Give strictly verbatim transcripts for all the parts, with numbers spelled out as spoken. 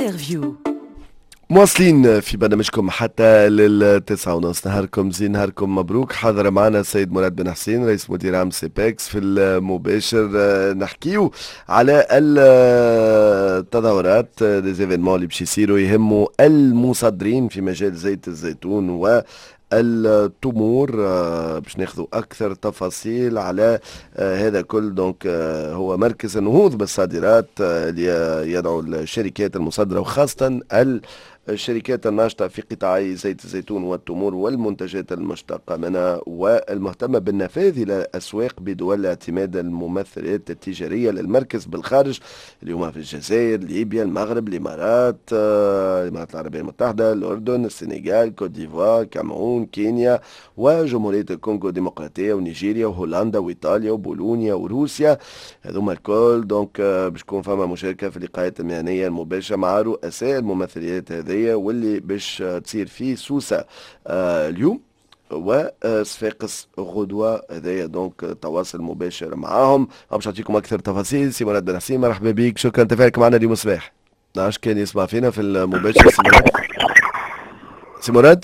انترفيو. مواصلين في برنامجكم حتى للتسعة ونص. نهاركم زين، نهاركم مبروك. حاضر معنا السيد مراد بن حسين رئيس مدير عام سيبكس في المباشر. نحكيو على التظاهرات ديزيفينمون اللي باش يصيروا يهموا المصدرين في مجال زيت الزيتون و التمور. باش ناخذوا اكثر تفاصيل على هذا كل. دونك هو مركز النهوض بالصادرات اللي يدعو الشركات المصدره وخاصه الشركات الناشطة في قطاعي زيت الزيتون والتمور والمنتجات المشتقة منها والمهتمة بالنفاذ إلى الأسواق بدول اعتماد الممثلات التجارية للمركز بالخارج، اليوم في الجزائر، ليبيا، المغرب، الإمارات، الإمارات العربية المتحدة، الأردن، السنغال، كوت ديفوار، كاميرون، كينيا وجمهورية الكونغو الديمقراطية ونيجيريا وهولندا وإيطاليا وبولونيا وروسيا. هذوما الكل دونك باش تكون فما مشاركة في اللقاءات المهنية المباشرة مع رؤساء الممثليات هذه واللي باش تصير في سوسة آه اليوم وصفاقس غدوة. هذايا دونك تواصل مباشر معاهم. باش نعطيكم اكثر تفاصيل. سي مراد بن حسين مرحبا بك، شكرا تفاعلك معنا اليوم الصباح. نعرفش كان يسمع فينا في المباشر. سي مراد، سي مراد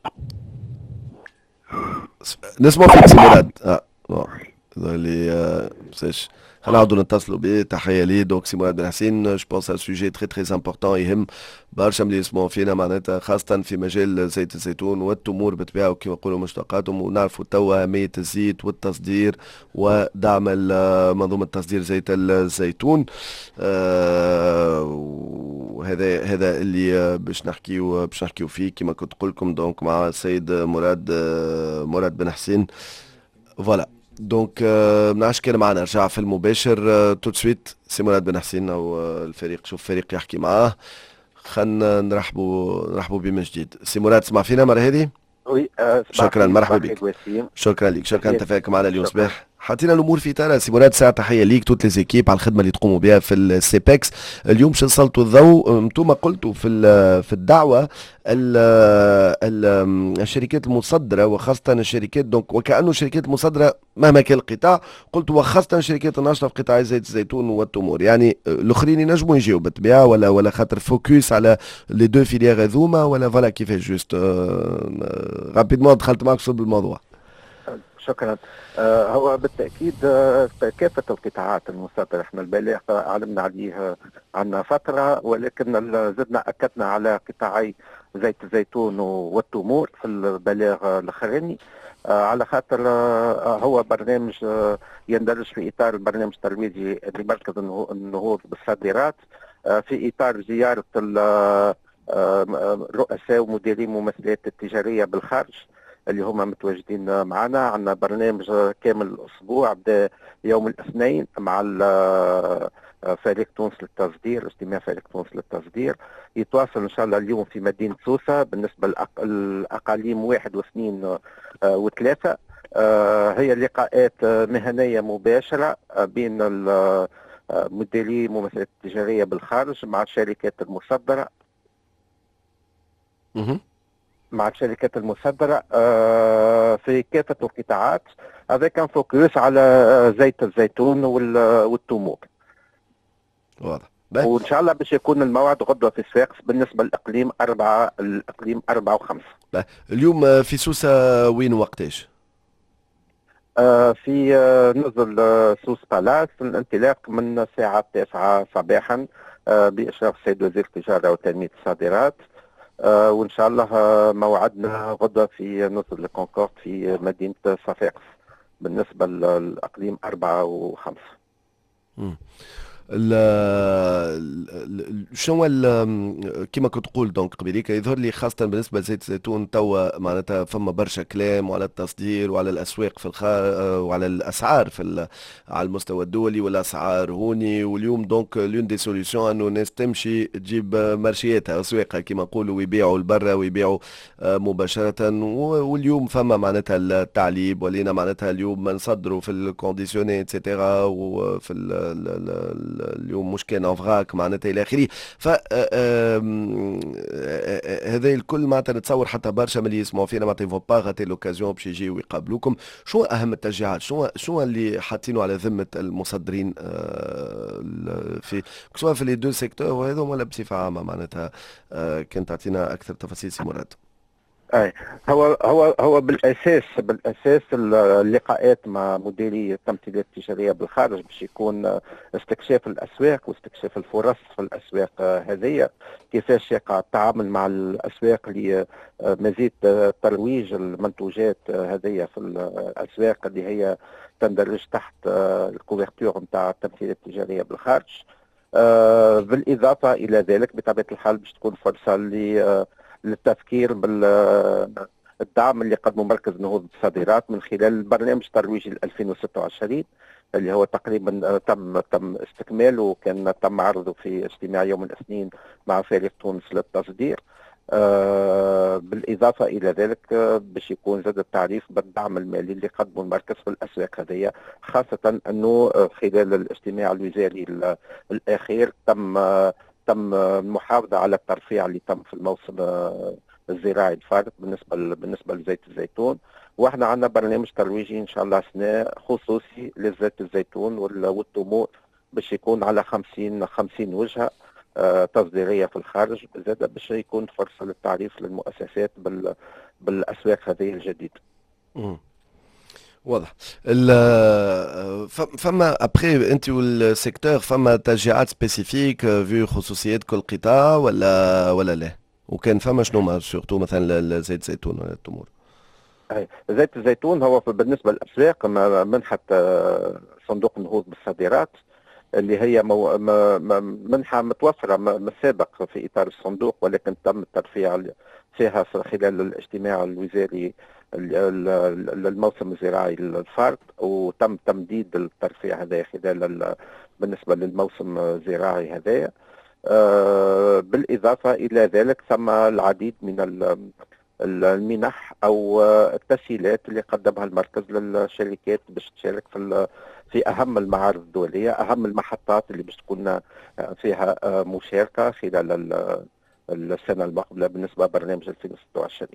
نسمع فيك سي مراد. اه اللي آه هنعاودوا نتصلوا به. تحيه ليه دونك سي مراد بن حسين. جو بونس ان سوجي تري تري امبورطون يهم برشا اللي يسمعوا فينا معناتها خاصه في مجال زيت الزيتون والتمور بطبيعه كما نقولوا مشتقاتهم. ونعرفوا توا اهميه الزيت والتصدير ودعم منظومه تصدير زيت الزيتون. آه وهذا هذا اللي باش نحكيو باش نحكيو فيه كما كنت قلت لكم دونك مع السيد مراد مراد بن حسين. فوالا دونك ما نعرفش كان معنا رجع في المباشر تو سويت سي مراد بن حسين او الفريق. شوف الفريق يحكي معاه. خلنا نرحبوا نرحبوا بيه من جديد. سي مراد تسمع فينا مرة هذه؟ وي أه شكرا مرحبا بك. شكرا لك، شكرا تفاعلك معنا اليوم صباح. حطينا الامور في اطارها. سي مراد ساعه تحيه ليك توت لي زيكيب على الخدمه اللي تقوموا بها في السيبكس اليوم. باش نسلطوا الضوء. انتم قلتوا في في الدعوه ال ال الشركات المصدره وخاصه الشركات دونك وكانه الشركات المصدره مهما كان القطاع، قلتوا وخاصه الشركات الناشطه في قطاع زيت الزيتون والتمور، يعني الاخرين ينجموا يجيو بالطبيعه ولا ولا خاطر فوكس على لي دو فيليير هذوما ولا فوالا كيفاش جوست رابيدمون دخلت معك صلب الموضوع. شكرا. آه هو بالتاكيد آه كافه القطاعات المصدره احنا البلاغ علمنا عليه عنا فتره، ولكن زدنا اكدنا على قطاعي زيت الزيتون والتمور في البلاغ الاخراني. آه على خاطر آه هو برنامج آه يندرج في اطار البرنامج الترويجي لمركز النهوض بالصادرات، آه في اطار زياره رؤساء ومديرين ممثلات التجاريه بالخارج اللي هما متواجدين معنا. عندنا برنامج كامل الاسبوع بدا يوم الاثنين مع فريق تونس للتصدير، اجتماع فريق تونس للتصدير يتواصل ان شاء الله اليوم في مدينه سوسه. بالنسبه للاقاليم واحد واثنين وثلاثه هي لقاءات مهنيه مباشره بين مديري ممثلات التجاريه بالخارج مع الشركات المصدره مع الشركات المصدرة في كافة القطاعات. هذا كان فوكس على زيت الزيتون والتمور. واضح. وإن شاء الله باش يكون الموعد غدوة في صفاقس بالنسبة للإقليم أربعة الإقليم أربعة وخمسة. اليوم في سوسة وين وقتاش؟ في نزل سوس بالاس الانطلاق من الساعة التاسعة صباحا بإشراف السيد وزير التجارة وتنمية الصادرات. آه وان شاء الله آه موعدنا غدا في نزل الكونكورد في مدينه صفاقس بالنسبه للاقليم أربعة وخمسة. شنو كما كنت تقول دونك قبيليك يظهر لي خاصه بالنسبه لزيت الزيتون توا معناتها فما برشا كلام وعلى التصدير وعلى الاسواق في الخارج وعلى الاسعار في على المستوى الدولي والاسعار هوني. واليوم دونك لون دي سوليسيون انه الناس تمشي تجيب مارشياتها اسواقها كما نقولوا ويبيعوا لبرا ويبيعوا مباشره. واليوم فما معناتها التعليب ولينا معناتها اليوم نصدروا في الكونديسيوني اتسيتيرا وفي ال اليوم مش كان افراك معناتها الى اخره. ف هذا الكل معناتها نتصور حتى برشا من اللي يسمعوا فينا معناتها يفون با غاتي لوكازيون باش يجيو ويقابلوكم. شو اهم التشجيعات؟ شو شو اللي حاطينه على ذمه المصدرين في سواء في لي دو سيكتور وهذا ولا بصفه عامه معناتها؟ كنت تعطينا اكثر تفاصيل سي مراد. اي هو هو هو بالاساس بالاساس اللقاءات مع مديري التمثيلات التجاريه بالخارج باش يكون استكشاف الاسواق واستكشاف الفرص في الاسواق هذه، كيفاش يقع التعامل مع الاسواق لمزيد ترويج المنتوجات هذه في الاسواق اللي هي تندرج تحت الكوفرتور نتاع التمثيلات التجاريه بالخارج. بالاضافه الى ذلك بطبيعه الحال باش تكون فرصه ل للتفكير بالدعم اللي قدمه مركز نهوض الصادرات من خلال البرنامج الترويجي ألفين وستة وعشرين اللي هو تقريبا تم تم استكماله وكان تم عرضه في اجتماع يوم الاثنين مع فريق تونس للتصدير. آه بالاضافه الى ذلك آه باش يكون زاد التعريف بالدعم المالي اللي قدمه المركز في الاسواق هذه، خاصه انه آه خلال الاجتماع الوزاري الاخير تم آه تم المحافظه على الترفيع اللي تم في الموسم الزراعي الفارط بالنسبه بالنسبه لزيت الزيتون، واحنا عندنا برنامج ترويجي ان شاء الله سنه خصوصي لزيت الزيتون والتمور باش يكون على خمسين خمسين وجهه تصديريه في الخارج، زاد باش يكون فرصه للتعريف للمؤسسات بالاسواق هذه الجديده. واضح. فما ابخي انت والسيكتور فما تشجيعات سبيسيفيك في خصوصيات كل قطاع ولا ولا لا؟ وكان فما شنو ما سورتو مثلا زيت الزيتون ولا التمور؟ اي زيت الزيتون هو بالنسبه للاسواق منحه صندوق النهوض بالصادرات اللي هي مو منحه متوفره من السابق في اطار الصندوق، ولكن تم الترفيع فيها خلال الاجتماع الوزاري الموسم الزراعي الفارط، وتم تمديد الترفيع هذا خلال بالنسبه للموسم الزراعي هذا. آه بالاضافه الى ذلك ثم العديد من المنح او التسهيلات اللي قدمها المركز للشركات باش تشارك في في اهم المعارض الدوليه، اهم المحطات اللي باش تكون فيها مشاركه خلال السنه المقبله بالنسبه لبرنامج ألفين وستة وعشرين.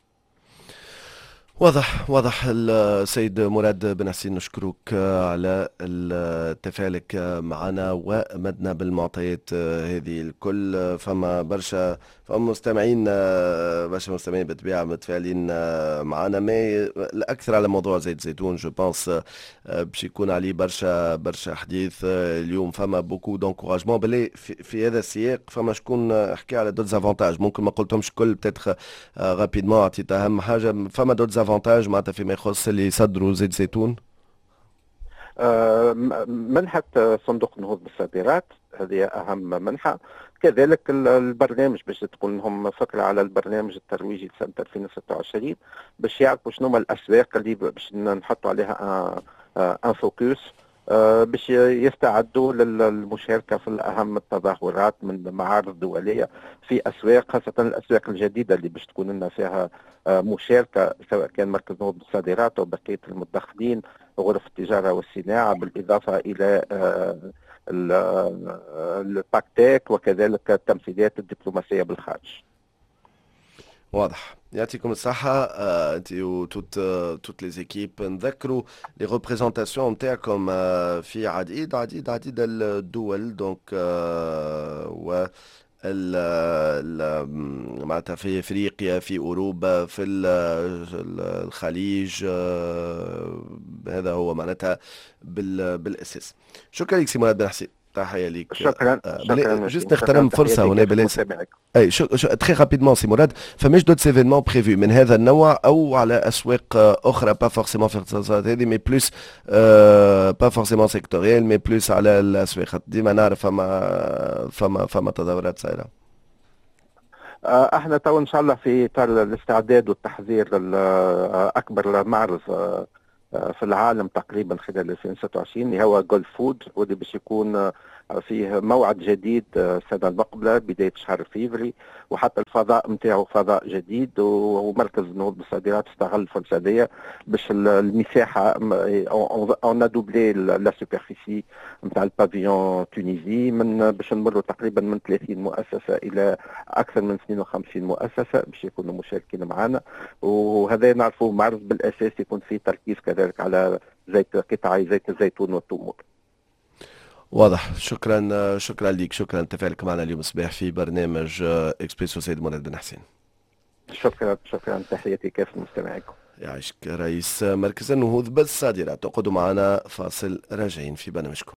واضح واضح. السيد مراد بن حسين نشكرك على تفاعلك معنا ومدنا بالمعطيات هذه الكل. فما برشا فما مستمعين برشا مستمعين بالطبيعه متفاعلين معنا، ما الاكثر على موضوع زيت الزيتون جو بونس باش يكون عليه برشا برشا حديث اليوم. فما بوكو دونكوراجمون باللي في, في هذا السياق. فما شكون حكى على دوت افونتاج ممكن ما قلتهمش كل بتاتخ رابيدمون عطيت اهم حاجه. فما دوت افونتاج معناتها فيما يخص اللي يصدروا زيت الزيتون؟ آه منحة صندوق النهوض بالصادرات هذه أهم منحة، كذلك البرنامج باش تكون لهم فكرة على البرنامج الترويجي لسنة ألفين وستة وعشرين باش يعرفوا شنو هما الأسواق اللي باش نحطوا عليها ان فوكس باش يستعدوا للمشاركة في أهم التظاهرات من معارض دولية في أسواق، خاصة الأسواق الجديدة اللي باش تكون لنا فيها مشاركة سواء كان مركز نهوض بالصادرات أو بقية المدخلين غرف التجارة والصناعة، بالإضافة إلى الباكتيك وكذلك التمثيليات الدبلوماسية بالخارج. واضح. يعطيكم الصحة انت وتوت توت لي زيكيب. نذكروا لي ريبريزونطاسيون نتاعكم في عديد عديد عديد الدول دونك و معناتها في افريقيا، في اوروبا، في الخليج. هذا هو معناتها بالاساس. شكرا لك سي مراد بن حسين، تحية ليك. شكرا شكرا. جوست نغتنم فرصة هنا بلاش. اي شو تري رابيدمون سي مراد، فماش دوت ايفينمون بريفو من هذا النوع او على اسواق اخرى با فورسيمون في الاقتصاد هذه مي بلوس با فورسيمون سيكتوريال مي بلوس على الاسواق؟ ديما نعرف فما فما فما تدهورات صايرة. احنا تو ان شاء الله في اطار الاستعداد والتحضير لاكبر معرض في العالم تقريبا خلال ألفين وستة وعشرين اللي هو جولف فود، واللي باش يكون فيه موعد جديد السنه المقبله بدايه شهر فيفري، وحتى الفضاء نتاعو فضاء جديد، ومركز النهوض بالصادرات استغل الفرصه دي باش المساحه اون دوبلي لا سوبرفيسي نتاع البافيون تونيزي من باش نمروا تقريبا من ثلاثين مؤسسه الى اكثر من اثنين وخمسين مؤسسه باش يكونوا مشاركين معنا. وهذا نعرفوا معرض بالاساس يكون فيه تركيز كذلك على زيت قطاعي زيت الزيتون والتمور. واضح. شكرا شكرا لك، شكرا تفاعلك معنا اليوم الصباح في برنامج اكسبريسو سيد مراد بن حسين. شكرا شكرا، تحياتي كافة مستمعيكم. يعيشك. رئيس مركز النهوض بالصادرات، تقعدوا معنا فاصل، راجعين في برنامجكم.